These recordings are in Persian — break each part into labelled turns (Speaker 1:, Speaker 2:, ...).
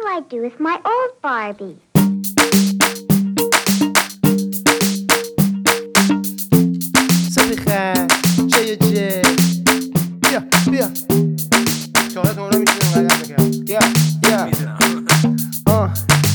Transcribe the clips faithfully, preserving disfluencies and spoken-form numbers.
Speaker 1: do I do with my old Barbie?
Speaker 2: صفیخه جه جه بیا بیا شغلت اون رو میشونیم قدم بگم بیا بیا آه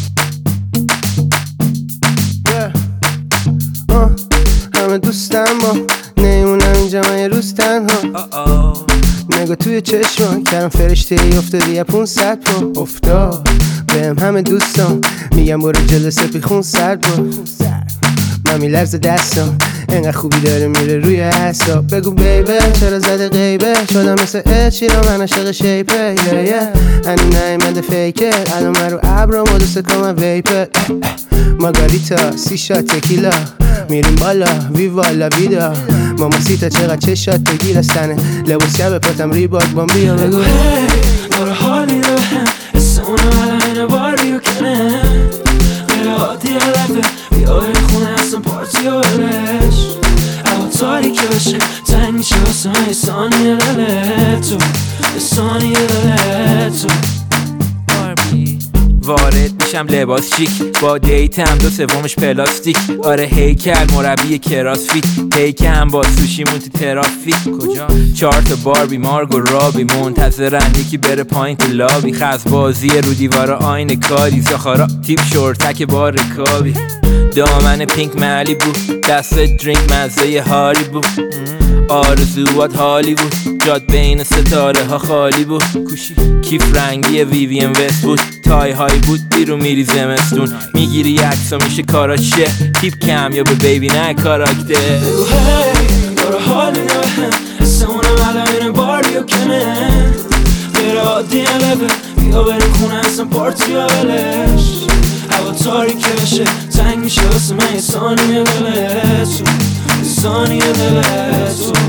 Speaker 2: بیا آه همه دوستم با نیمونم اینجا من یه روز تنها نگاه توی چشمان کردم فرشته ای افتادی یه پونصد پا افتاد بهم همه دوستان میگم برو جلو سپی خون سرد با من میلرزه دستم اینقدر خوبی داره میره روی حساب بگو بیبه چرا زده غیبه شدم مثل اچی رو من عاشق شیپه یه یه هنو نایمده فیکه الان من رو عبرم و دوست کامن ویپه ماگاریتا سی شات تکیلا میریم بالا وی والا ویدا ماما سیتا چقدر چشات بگیر از تنه لباس شب پاتم ریباک بام بیا بگو
Speaker 3: داره حالی رو هم اسم اونو علمین باریو کنه غیر عادی علفه بیا بریم خونه اصلا پارتی و بلش هوا تاریکه بشه تنگ میشه واسه من یه ثانیه دل تو یه ثانیه دل تو
Speaker 4: وارد میشم لباس شیک با دیتم دو سومش پلاستیک آره هیکل مربی کراس فیت پیکم با سوشیمون تو ترافیک کجا چهار تا باربی مارگ و رابی منتظرن یکی بره پایین تو لابی خز بازی رو دیوار آینه کاری زخارا تیپ شورتک با رکابی دامن پینک ملی بود دست درینک مزه هاری بود آرزوات حالی بود جاد بین ستاره ها خالی بود کیف رنگی ویوین وست بود تای های بود بیرون میری زمستون میگیری یکس و میشه کارا چه تیپ کم یا به بیبی نه کاراکتر
Speaker 3: بگو هی داره حالی نوهم اسم اونم علمین باریو کنه غیر عادی علفه بیا بریم خونه اصلا پارتی و بلش هوا تاریکه بشه تنگ میشه واسه من یه ثانیه دل تو یه ثانیه دل تو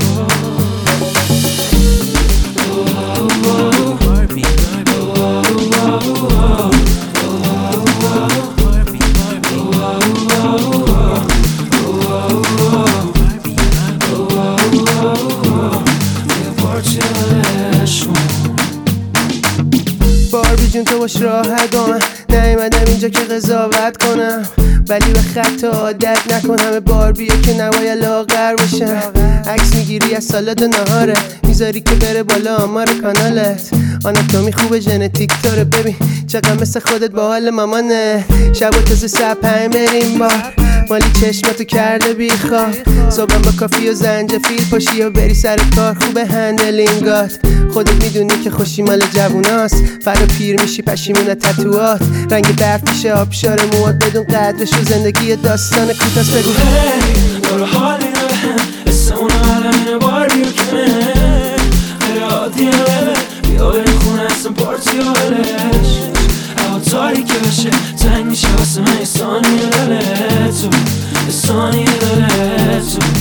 Speaker 2: باربی جون تو باش راحت با من نیومدم اینجا که قضاوت کنم ولی به خط عادت نکن همه باربیه که نباید لاغر باشن عکس میگیری از سالاد و نهاره میذاری که بره بالا آمار کانالت آناتومی خوبه ژنتیک طوره ببین چقدر مثل خودت با حال مامانه شب و تازه سپنگ بریم بار مالی چشمتو کرده بیخواب صبحم با کافی و زنجفیل پاشی و بری سر کار خوبه هندلینگات خودت میدونی که خوشی مال جووناست فردا پیر میشی پشیمون تتوات رنگ برف میشه آبشار موات بدون قدرش و زندگی داستان کوتاست بگو
Speaker 3: هی داره حالی نوهم اسم اونو علمین باریو کنه غیر عادی علفه بیا بریم خونه اصلا پارتی و بلش هوا تاریکه بشه تنگ میشه واسه من یه ثانیه دل تو یه ثانیه دل تو